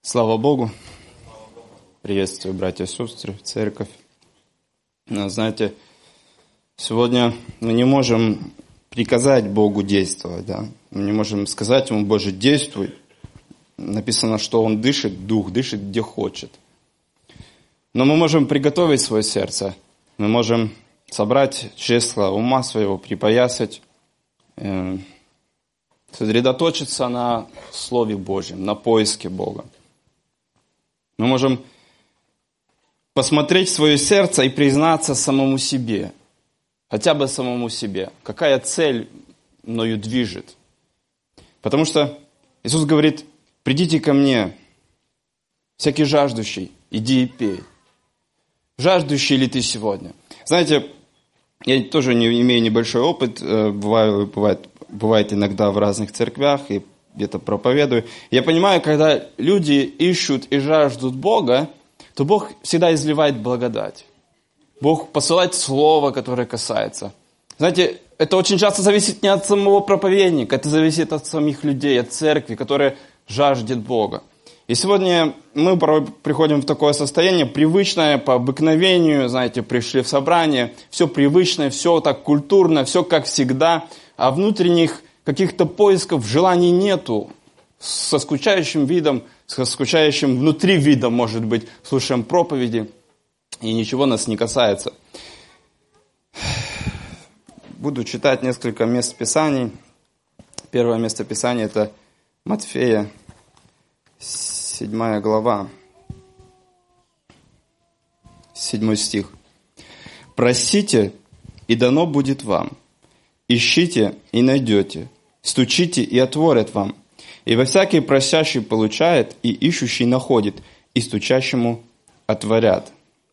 Слава Богу! Приветствую, братья и сестры, церковь. Знаете, сегодня мы не можем приказать Богу действовать, да? Мы не можем сказать Ему: Боже, действуй. Написано, что Он дышит, Дух дышит, где хочет. Но мы можем приготовить свое сердце. Мы можем собрать чресло ума своего, припоясать, сосредоточиться на Слове Божьем, на поиске Бога. Мы можем посмотреть в свое сердце и признаться самому себе, хотя бы самому себе, какая цель мною движет. Потому что Иисус говорит: придите ко мне, всякий жаждущий, иди и пей. Жаждущий ли ты сегодня? Знаете, я тоже имею небольшой опыт, бывает иногда в разных церквях и где-то проповедую. Я понимаю, когда люди ищут и жаждут Бога, то Бог всегда изливает благодать. Бог посылает слово, которое касается. Знаете, это очень часто зависит не от самого проповедника, это зависит от самих людей, от церкви, которая жаждет Бога. И сегодня мы порой приходим в такое состояние привычное, по обыкновению, знаете, пришли в собрание, все привычное, все так культурно, все как всегда, а внутренних каких-то поисков, желаний нету. Со скучающим видом, со скучающим внутри видом, может быть, слушаем проповеди, и ничего нас не касается. Буду читать несколько мест Писаний. Первое место Писания – это Матфея, 7 глава, 7 стих. «Просите, и дано будет вам. Ищите, и найдете. Стучите, и отворят вам. И во всякий просящий получает, и ищущий находит, и стучащему отворят».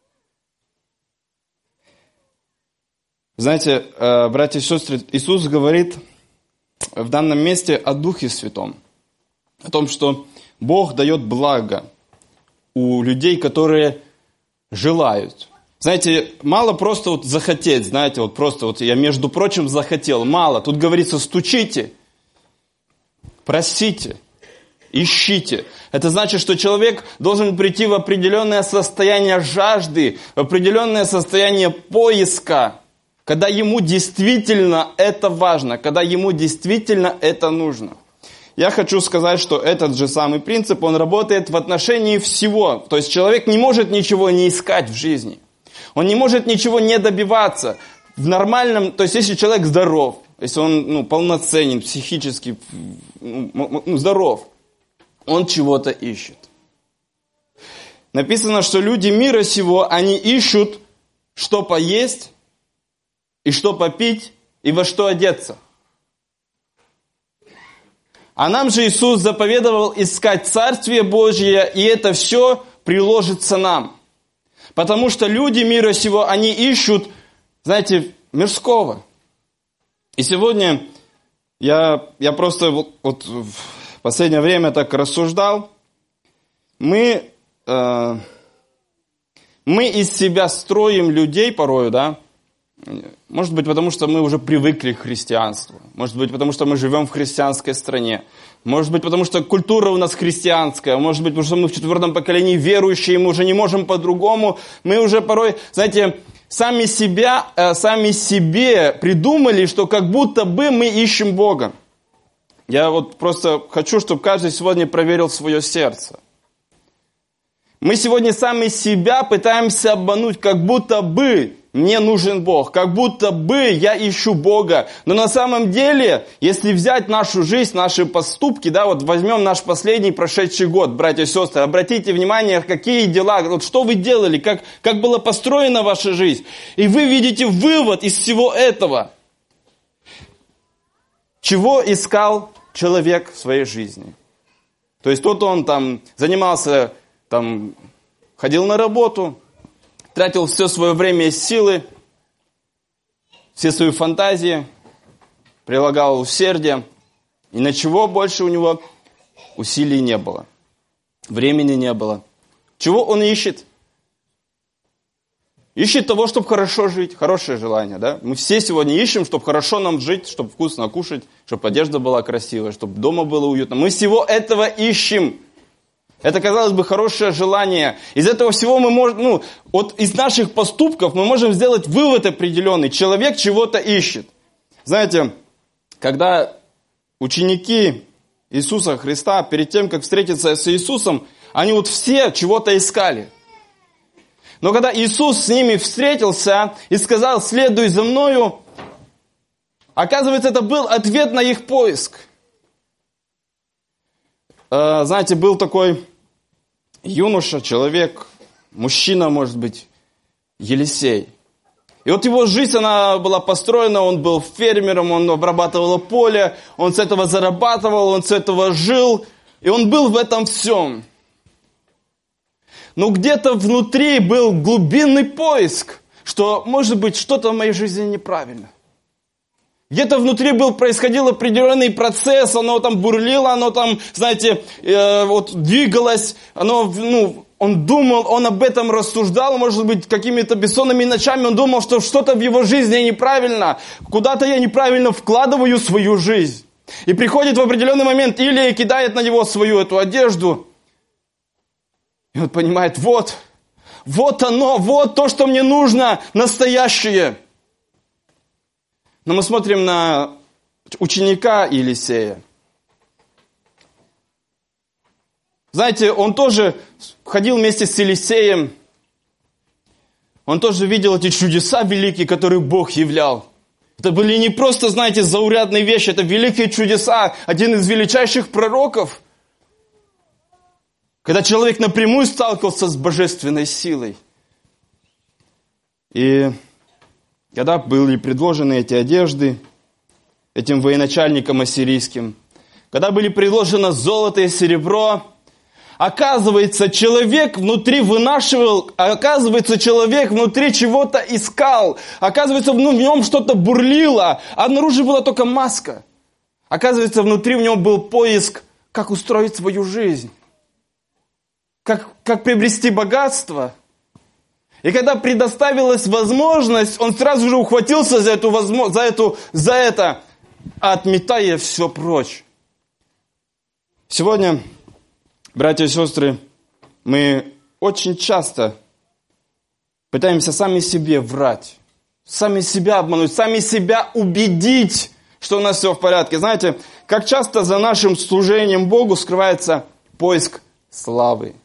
Знаете, братья и сестры, Иисус говорит в данном месте о Духе Святом. О том, что Бог дает благо у людей, которые желают. Знаете, мало просто вот захотеть, знаете, вот просто вот я, между прочим, захотел. Мало. Тут говорится: стучите, просите, ищите. Это значит, что человек должен прийти в определенное состояние жажды, в определенное состояние поиска, когда ему действительно это важно, когда ему действительно это нужно. Я хочу сказать, что этот же самый принцип, он работает в отношении всего. То есть человек не может ничего не искать в жизни. Он не может ничего не добиваться. В нормальном, то есть если человек здоров, если он полноценен, психически здоров, он чего-то ищет. Написано, что люди мира сего, они ищут, что поесть, и что попить, и во что одеться. А нам же Иисус заповедовал искать Царствие Божие, и это все приложится нам. Потому что люди мира сего, они ищут, знаете, мирского. И сегодня я просто вот в последнее время так рассуждал. Мы из себя строим людей порою, да? Может быть, потому что мы уже привыкли к христианству. Может быть, потому что мы живем в христианской стране. Может быть, потому что культура у нас христианская. Может быть, потому что мы в 4-м поколении верующие, мы уже не можем по-другому. Мы уже порой, знаете, сами себе придумали, что как будто бы мы ищем Бога. Я вот просто хочу, чтобы каждый сегодня проверил свое сердце. Мы сегодня сами себя пытаемся обмануть, как будто бы мне нужен Бог, как будто бы я ищу Бога. Но на самом деле, если взять нашу жизнь, наши поступки, да, вот возьмем наш последний прошедший год, братья и сестры, обратите внимание, какие дела, вот что вы делали, как была построена ваша жизнь. И вы видите вывод из всего этого. Чего искал человек в своей жизни? То есть тот он там занимался, ходил на работу, тратил все свое время и силы, все свои фантазии, прилагал усердие. И на чего больше у него усилий не было. Времени не было. Чего он ищет? Ищет того, чтобы хорошо жить. Хорошее желание, да? Мы все сегодня ищем, чтобы хорошо нам жить, чтобы вкусно кушать, чтобы одежда была красивая, чтобы дома было уютно. Мы всего этого ищем. Это, казалось бы, хорошее желание. Из этого всего мы можем, из наших поступков мы можем сделать вывод определенный. Человек чего-то ищет. Знаете, когда ученики Иисуса Христа, перед тем, как встретиться с Иисусом, они все чего-то искали. Но когда Иисус с ними встретился и сказал: «Следуй за мною», оказывается, это был ответ на их поиск. Знаете, был такой юноша, человек, мужчина, может быть, Елисей. И вот его жизнь, она была построена, он был фермером, он обрабатывал поле, он с этого зарабатывал, он с этого жил, и он был в этом всем. Но где-то внутри был глубинный поиск, что, может быть, что-то в моей жизни неправильно. Где-то внутри происходил определенный процесс, оно там бурлило, оно там, знаете, двигалось, он думал, он об этом рассуждал, может быть, какими-то бессонными ночами, он думал, что что-то в его жизни неправильно, куда-то я неправильно вкладываю свою жизнь. И приходит в определенный момент Илия и кидает на него свою эту одежду, и он понимает: вот оно, вот то, что мне нужно, настоящее. Но мы смотрим на ученика Елисея. Знаете, он тоже ходил вместе с Елисеем. Он тоже видел эти чудеса великие, которые Бог являл. Это были не просто, знаете, заурядные вещи, это великие чудеса. Один из величайших пророков. Когда человек напрямую сталкивался с божественной силой. И когда были предложены эти одежды этим военачальникам ассирийским, когда были предложено золото и серебро, оказывается, человек внутри вынашивал, оказывается, человек внутри чего-то искал, оказывается, в нем что-то бурлило, а снаружи была только маска. Оказывается, внутри в нем был поиск, как устроить свою жизнь, как приобрести богатство. И когда предоставилась возможность, он сразу же ухватился за это, отметая все прочь. Сегодня, братья и сестры, мы очень часто пытаемся сами себе врать, сами себя обмануть, сами себя убедить, что у нас все в порядке. Знаете, как часто за нашим служением Богу скрывается поиск славы.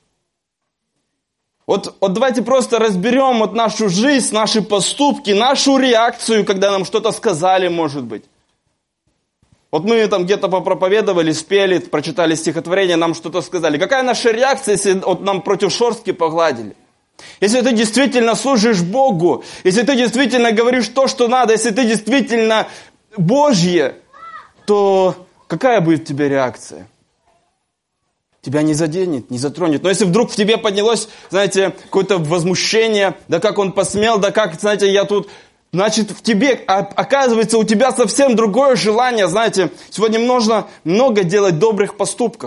Вот давайте просто разберем нашу жизнь, наши поступки, нашу реакцию, когда нам что-то сказали, может быть. Вот мы там где-то попроповедовали, спели, прочитали стихотворение, нам что-то сказали. Какая наша реакция, если нам против шерстки погладили? Если ты действительно служишь Богу, если ты действительно говоришь то, что надо, если ты действительно Божье, то какая будет у тебя реакция? Тебя не заденет, не затронет. Но если вдруг в тебе поднялось, знаете, какое-то возмущение, да как он посмел, да как, знаете, я тут... Значит, в тебе, оказывается, у тебя совсем другое желание. Знаете, сегодня нужно много делать добрых поступков.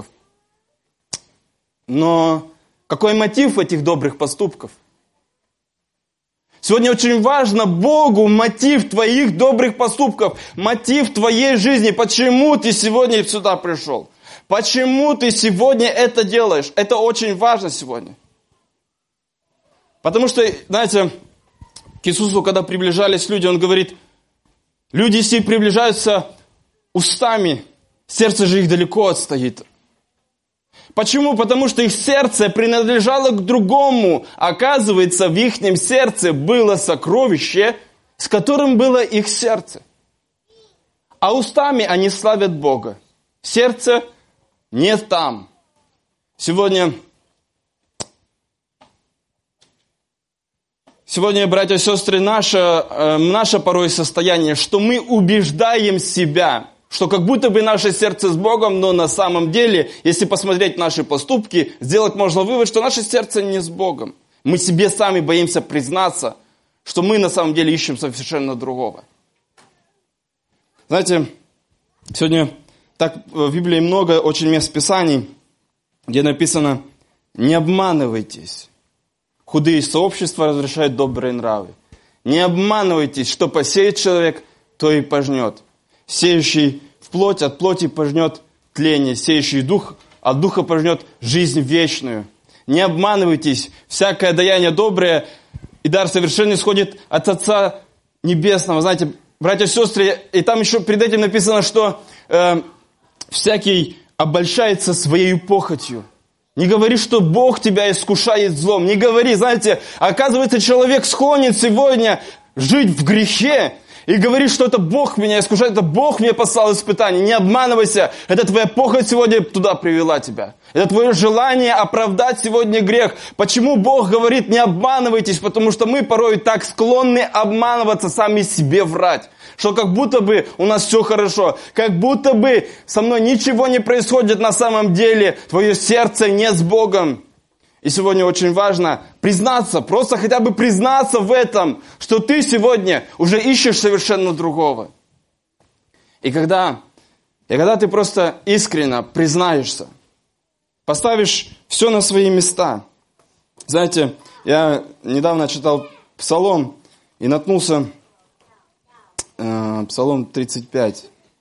Но какой мотив этих добрых поступков? Сегодня очень важно Богу мотив твоих добрых поступков, мотив твоей жизни. Почему ты сегодня сюда пришел? Почему ты сегодня это делаешь? Это очень важно сегодня. Потому что, знаете, к Иисусу, когда приближались люди, Он говорит, люди сии приближаются устами, сердце же их далеко отстоит. Почему? Потому что их сердце принадлежало к другому. Оказывается, в их сердце было сокровище, с которым было их сердце. А устами они славят Бога. Сердце не там. Сегодня, братья и сестры, наше порой состояние, что мы убеждаем себя, что как будто бы наше сердце с Богом, но на самом деле, если посмотреть наши поступки, сделать можно вывод, что наше сердце не с Богом. Мы себе сами боимся признаться, что мы на самом деле ищем совершенно другого. Знаете, сегодня так в Библии много очень мест Писаний, где написано «Не обманывайтесь, худые сообщества разрушают добрые нравы. Не обманывайтесь, что посеет человек, то и пожнет. Сеющий в плоть от плоти пожнет тление, сеющий дух а Духа пожнет жизнь вечную. Не обманывайтесь, всякое даяние доброе и дар совершенный исходит от Отца Небесного. Знаете, братья и сестры, и там еще перед этим написано, что всякий обольщается своей похотью. Не говори, что Бог тебя искушает злом. Не говори, знаете, оказывается, человек склонен сегодня жить в грехе и говорит, что это Бог меня искушает, это Бог мне послал испытание. Не обманывайся, это твоя похоть сегодня туда привела тебя. Это твое желание оправдать сегодня грех. Почему Бог говорит, не обманывайтесь? Потому что мы порой так склонны обманываться, сами себе врать. Что как будто бы у нас все хорошо, как будто бы со мной ничего не происходит на самом деле. Твое сердце не с Богом. И сегодня очень важно признаться, просто хотя бы признаться в этом, что ты сегодня уже ищешь совершенно другого. И когда ты просто искренне признаешься, поставишь все на свои места. Знаете, я недавно читал Псалом и наткнулся, Псалом 35.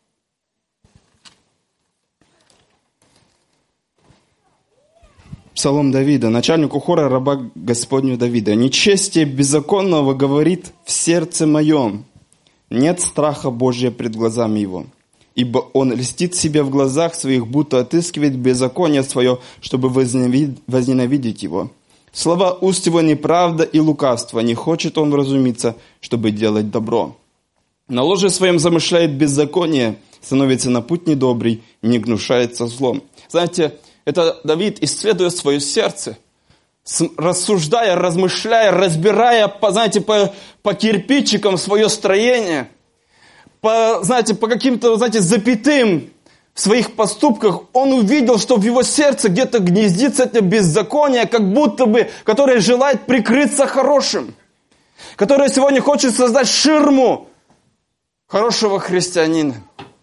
Псалом Давида, начальнику хора раба Господню Давида. «Нечестие беззаконного говорит в сердце моем, нет страха Божия пред глазами его. Ибо он льстит себе в глазах своих, будто отыскивает беззаконие свое, чтобы возненавидеть его. Слова уст его неправда и лукавство, не хочет он вразумиться, чтобы делать добро. На ложе своем замышляет беззаконие, становится на путь недобрый, не гнушается злом». Знаете, это Давид, исследуя свое сердце, рассуждая, размышляя, разбирая, по кирпичикам свое строение, по каким-то, запятым в своих поступках, он увидел, что в его сердце где-то гнездится это беззаконие, как будто бы, которое желает прикрыться хорошим, которое сегодня хочет создать ширму хорошего христианина.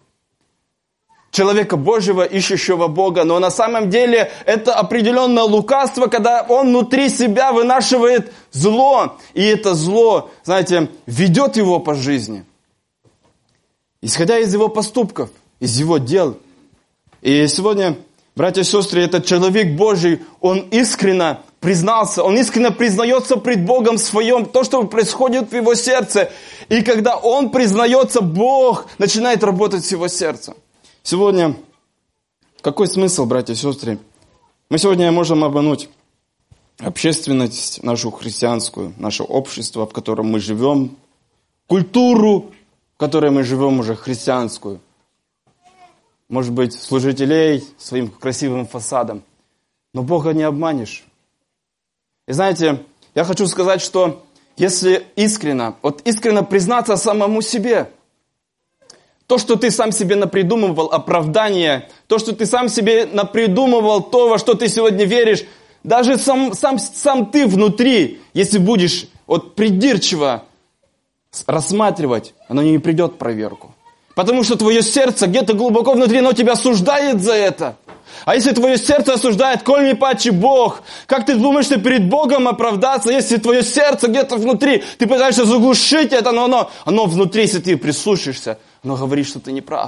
Человека Божьего, ищущего Бога. Но на самом деле это определенное лукавство, когда он внутри себя вынашивает зло. И это зло, ведет его по жизни. Исходя из его поступков, из его дел. И сегодня, братья и сестры, этот человек Божий, он искренне признался, он искренне признается пред Богом своем, то, что происходит в его сердце. И когда он признается, Бог начинает работать с его сердцем. Сегодня, какой смысл, братья и сестры? Мы сегодня можем обмануть общественность нашу христианскую, наше общество, в котором мы живем, культуру, в которой мы живем уже христианскую. Может быть, служителей своим красивым фасадом. Но Бога не обманешь. И знаете, я хочу сказать, что если искренне признаться самому себе, то, что ты сам себе напридумывал оправдание, то, что ты сам себе напридумывал то, во что ты сегодня веришь, даже сам ты внутри, если будешь придирчиво рассматривать, оно не придет в проверку. Потому что твое сердце где-то глубоко внутри, оно тебя осуждает за это. А если твое сердце осуждает, коль не паче Бог, как ты думаешь, ты перед Богом оправдаться, если твое сердце где-то внутри, ты пытаешься заглушить это, но оно внутри, если ты прислушаешься, оно говорит, что ты не прав.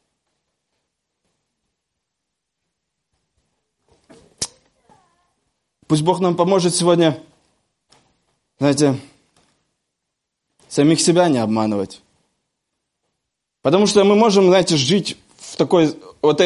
Пусть Бог нам поможет сегодня, самих себя не обманывать. Потому что мы можем, жить в такой,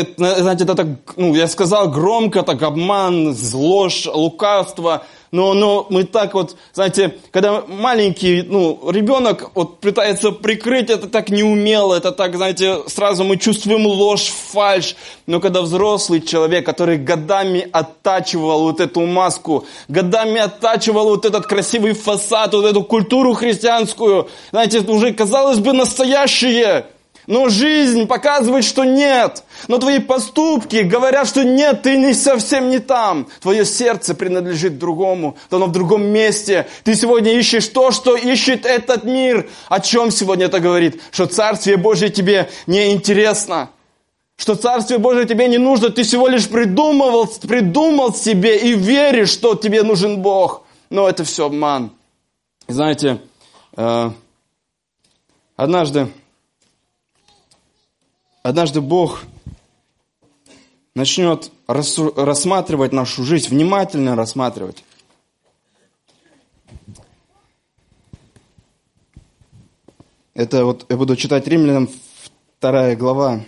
я сказал громко, так обман, ложь, лукавство, но мы так когда маленький, ребенок пытается прикрыть это так неумело, это так, сразу мы чувствуем ложь, фальшь, но когда взрослый человек, который годами оттачивал эту маску, годами оттачивал этот красивый фасад, эту культуру христианскую, уже, казалось бы, настоящее, но жизнь показывает, что нет. Но твои поступки говорят, что нет, ты не совсем не там. Твое сердце принадлежит другому, оно в другом месте. Ты сегодня ищешь то, что ищет этот мир. О чем сегодня это говорит? Что Царствие Божие тебе не интересно. Что Царствие Божие тебе не нужно. Ты всего лишь придумал себе и веришь, что тебе нужен Бог. Но это все обман. И знаете, однажды Бог начнет рассматривать нашу жизнь, внимательно рассматривать. Это вот я буду читать Римлянам 2 глава.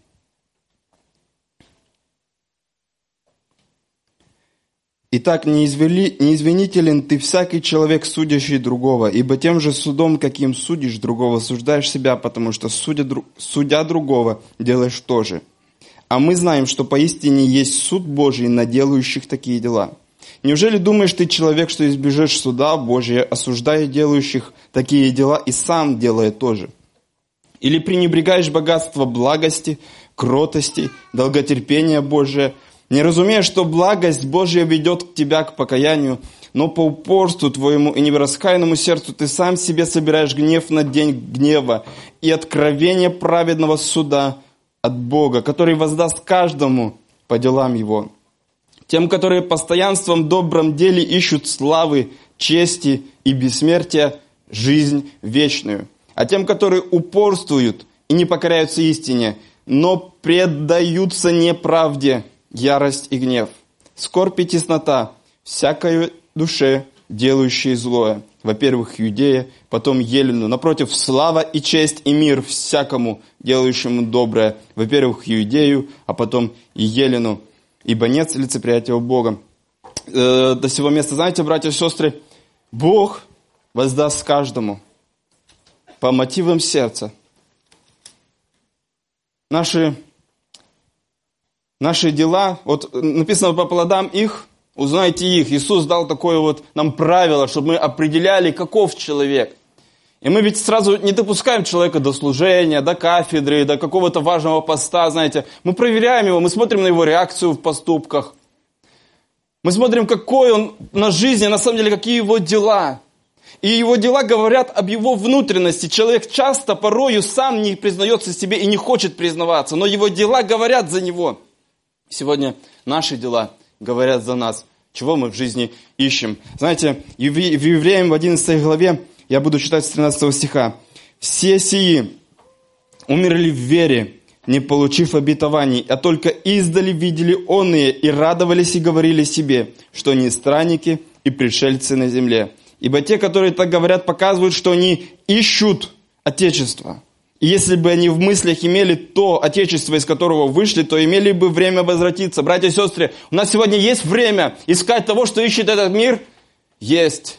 «Итак, не извинителен ты всякий человек, судящий другого, ибо тем же судом, каким судишь другого, осуждаешь себя, потому что, судя другого, делаешь то же. А мы знаем, что поистине есть суд Божий на делающих такие дела. Неужели думаешь ты, человек, что избежишь суда Божия, осуждая делающих такие дела и сам делая то же? Или пренебрегаешь богатство благости, кротости, долготерпения Божия, не разумея, что благость Божья ведет тебя к покаянию, но по упорству твоему и нераскаянному сердцу ты сам себе собираешь гнев на день гнева и откровение праведного суда от Бога, который воздаст каждому по делам его. Тем, которые постоянством в добром деле ищут славы, чести и бессмертия, жизнь вечную. А тем, которые упорствуют и не покоряются истине, но предаются неправде, ярость и гнев, скорбь и теснота, всякой душе, делающей злое. Во-первых, Иудея, потом Елену. Напротив, слава и честь и мир всякому, делающему доброе. Во-первых, Иудею, а потом и Елену. Ибо нет лицеприятия у Бога». До сего места, знаете, братья и сестры, Бог воздаст каждому по мотивам сердца. Наши дела, вот написано по плодам их, узнайте их. Иисус дал такое вот нам правило, чтобы мы определяли, каков человек. И мы ведь сразу не допускаем человека до служения, до кафедры, до какого-то важного поста, знаете. Мы проверяем его, мы смотрим на его реакцию в поступках. Мы смотрим, какой он на жизни, на самом деле, какие его дела. И его дела говорят об его внутренности. Человек часто, порою сам не признается себе и не хочет признаваться, но его дела говорят за него. Сегодня наши дела говорят за нас, чего мы в жизни ищем. Знаете, в Евреям в 11 главе, я буду читать с 13 стиха. «Все сии умерли в вере, не получив обетований, а только издали видели оные и радовались и говорили себе, что они странники и пришельцы на земле. Ибо те, которые так говорят, показывают, что они ищут Отечество. И если бы они в мыслях имели то Отечество, из которого вышли, то имели бы время возвратиться». Братья и сестры, у нас сегодня есть время искать того, что ищет этот мир? Есть.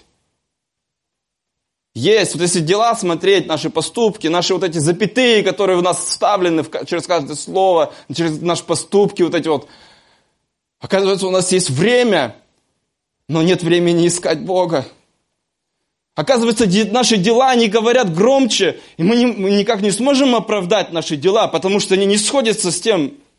Есть. Вот если дела смотреть, наши поступки, наши вот эти запятые, которые у нас вставлены через каждое слово, через наши поступки, вот эти вот. Оказывается, у нас есть время, но нет времени искать Бога. Оказывается, наши дела, они говорят громче, и мы никак не сможем оправдать наши дела, потому что они не сходятся с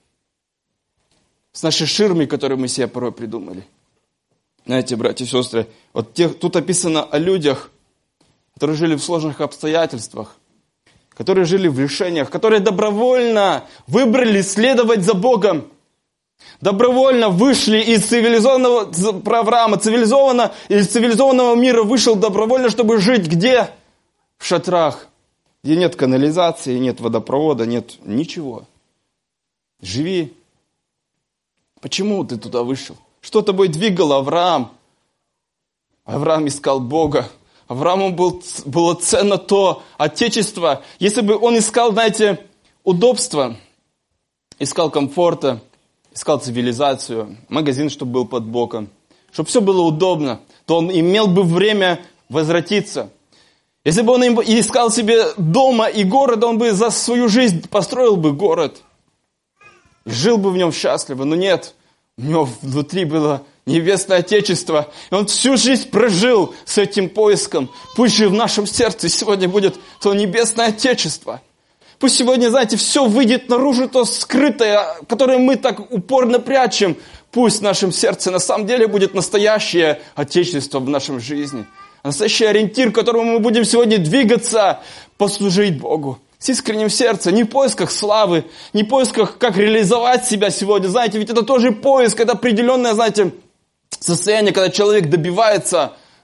нашей ширмой, которую мы себе порой придумали. Знаете, братья и сестры, вот тут описано о людях, которые жили в сложных обстоятельствах, которые жили в лишениях, которые добровольно выбрали следовать за Богом. Добровольно вышли из цивилизованного Авраама, из цивилизованного мира вышел добровольно, чтобы жить где? В шатрах, где нет канализации, нет водопровода, нет ничего. Живи. Почему ты туда вышел? Что тобой двигало, Авраам? Авраам искал Бога. Аврааму было ценно то Отечество. Если бы он искал, знаете, удобства, искал комфорта, искал цивилизацию, магазин, чтобы был под боком, чтобы все было удобно, то он имел бы время возвратиться. Если бы он искал себе дома и города, он бы за свою жизнь построил бы город. И жил бы в нем счастливо, но нет. У него внутри было небесное Отечество. И он всю жизнь прожил с этим поиском. Пусть же в нашем сердце сегодня будет то небесное Отечество. Пусть сегодня, знаете, все выйдет наружу, то скрытое, которое мы так упорно прячем. Пусть в нашем сердце на самом деле будет настоящее Отечество в нашей жизни. Настоящий ориентир, к которому мы будем сегодня двигаться, послужить Богу. С искренним сердцем, не в поисках славы, не в поисках, как реализовать себя сегодня. Знаете, ведь это тоже поиск, это определенное, знаете, состояние, когда человек добивается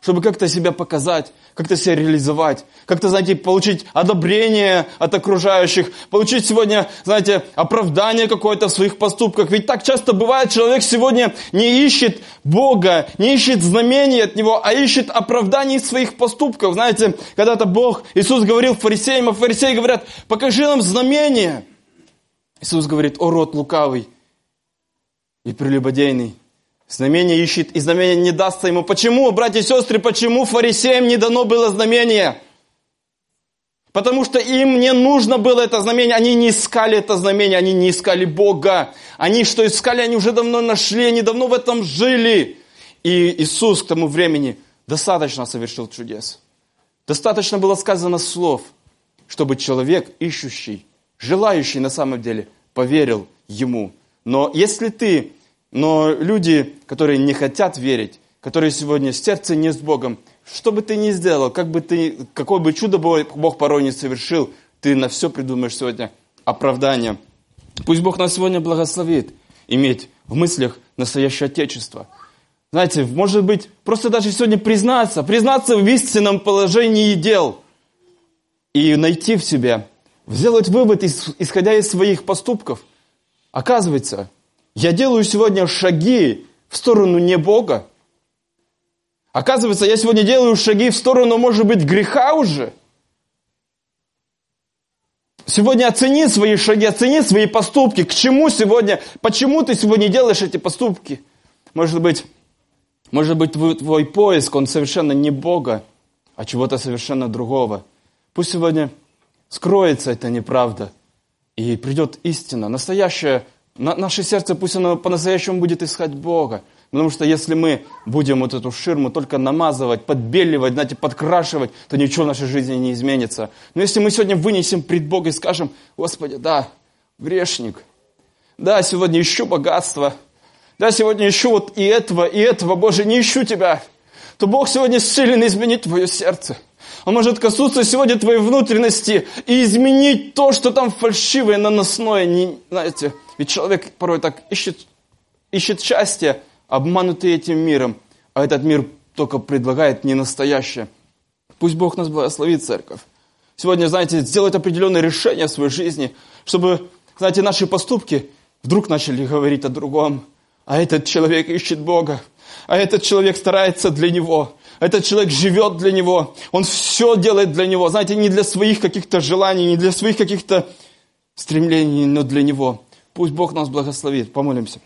чтобы как-то себя показать, как-то себя реализовать, как-то, знаете, получить одобрение от окружающих, получить сегодня, знаете, оправдание какое-то в своих поступках. Ведь так часто бывает, человек сегодня не ищет Бога, не ищет знамений от Него, а ищет оправданий своих поступков. Знаете, когда-то Иисус говорил фарисеям, а фарисеи говорят: покажи нам знамение. Иисус говорит: о род лукавый и прелюбодейный. Знамение ищет, и знамение не дастся ему. Почему, братья и сестры, почему фарисеям не дано было знамение? Потому что им не нужно было это знамение. Они не искали это знамение, они не искали Бога. Они что искали, они уже давно нашли, они давно в этом жили. И Иисус к тому времени достаточно совершил чудес. Достаточно было сказано слов, чтобы человек, ищущий, желающий на самом деле, поверил Ему. Но люди, которые не хотят верить, которые сегодня сердце не с Богом, что бы ты ни сделал, какое бы чудо Бог порой не совершил, ты на все придумаешь сегодня оправдание. Пусть Бог нас сегодня благословит иметь в мыслях настоящее Отечество. Знаете, может быть, просто даже сегодня признаться в истинном положении дел и найти в себе, сделать вывод, исходя из своих поступков. Оказывается, я делаю сегодня шаги в сторону не Бога. Оказывается, я сегодня делаю шаги в сторону, может быть, греха уже. Сегодня оцени свои шаги, оцени свои поступки. К чему сегодня, почему ты сегодня делаешь эти поступки? Может быть, твой поиск, он совершенно не Бога, а чего-то совершенно другого. Пусть сегодня скроется эта неправда, и придет истина, настоящая. Наше сердце, пусть оно по-настоящему будет искать Бога. Потому что если мы будем вот эту ширму только намазывать, подбеливать, знаете, подкрашивать, то ничего в нашей жизни не изменится. Но если мы сегодня вынесем пред Бога и скажем: Господи, да, грешник, да, сегодня ищу богатство, да, сегодня ищу вот и этого, Боже, не ищу Тебя, то Бог сегодня силен изменить твое сердце. Он может коснуться сегодня твоей внутренности и изменить то, что там фальшивое, наносное. Знаете, ведь человек порой так ищет счастье, обманутый этим миром, а этот мир только предлагает не настоящее. Пусть Бог нас благословит, церковь. Сегодня, знаете, сделать определенные решения в своей жизни, чтобы, знаете, наши поступки вдруг начали говорить о другом. А этот человек ищет Бога, а этот человек старается для Него. Этот человек живет для Него. Он все делает для Него. Знаете, не для своих каких-то желаний, не для своих каких-то стремлений, но для Него. Пусть Бог нас благословит. Помолимся.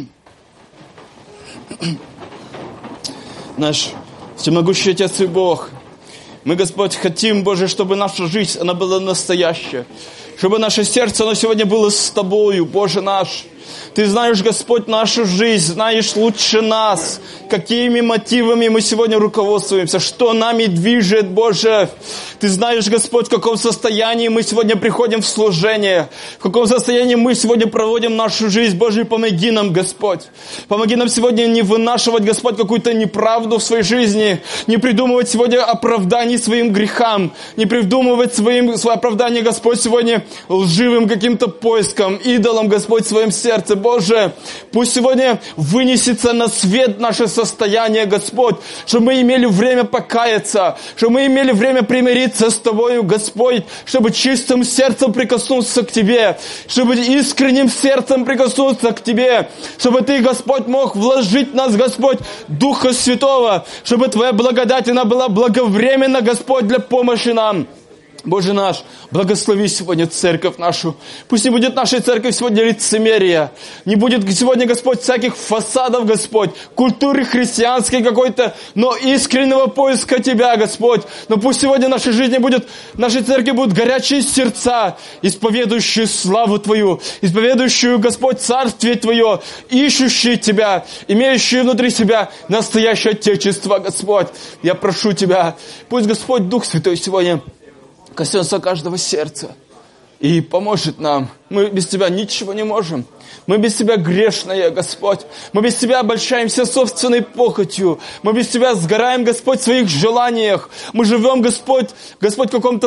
Наш всемогущий Отец и Бог, мы, Господь, хотим, Боже, чтобы наша жизнь, она была настоящая. Чтобы наше сердце, оно сегодня было с Тобою, Боже наш. Ты знаешь, Господь, нашу жизнь, знаешь лучше нас, какими мотивами мы сегодня руководствуемся, что нами движет, Боже. Ты знаешь, Господь, в каком состоянии мы сегодня приходим в служение, в каком состоянии мы сегодня проводим нашу жизнь. Боже, помоги нам, Господь. Помоги нам сегодня не вынашивать, Господь, какую-то неправду в своей жизни, не придумывать сегодня оправданий своим грехам, не придумывать свое оправдание, Господь, сегодня лживым каким-то поиском, идолом, Господь, в своем сердце. Боже, пусть сегодня вынесется на свет наше состояние, Господь, чтобы мы имели время покаяться, чтобы мы имели время примириться с Тобою, Господь, чтобы чистым сердцем прикоснуться к Тебе, чтобы искренним сердцем прикоснуться к Тебе, чтобы Ты, Господь, мог вложить в нас, Господь, Духа Святого, чтобы Твоя благодать, она была благовременна, Господь, для помощи нам. Боже наш, благослови сегодня церковь нашу. Пусть не будет нашей церкви сегодня лицемерия. Не будет сегодня, Господь, всяких фасадов, Господь, культуры христианской какой-то, но искреннего поиска Тебя, Господь. Но пусть сегодня в нашей жизни будет, в нашей церкви будут горячие сердца, исповедующие славу Твою, исповедующие, Господь, Царствие Твое, ищущие Тебя, имеющие внутри себя настоящее Отечество, Господь. Я прошу Тебя, пусть, Господь, Дух Святой сегодня коснется каждого сердца и поможет нам. Мы без Тебя ничего не можем. Мы без Тебя грешные, Господь. Мы без Тебя обольщаемся собственной похотью. Мы без Тебя сгораем, Господь, в своих желаниях. Мы живем, Господь, в каком-то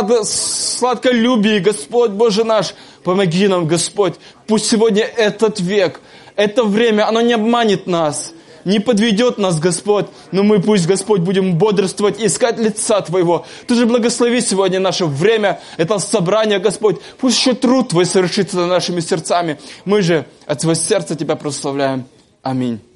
сладколюбии, Господь, Боже наш. Помоги нам, Господь. Пусть сегодня этот век, это время, оно не обманет нас. не подведет нас Господь, но мы пусть, Господь, будем бодрствовать, искать лица Твоего. Ты же благослови сегодня наше время, это собрание, Господь. Пусть еще труд Твой совершится над нашими сердцами. Мы же от своего сердца Тебя прославляем. Аминь.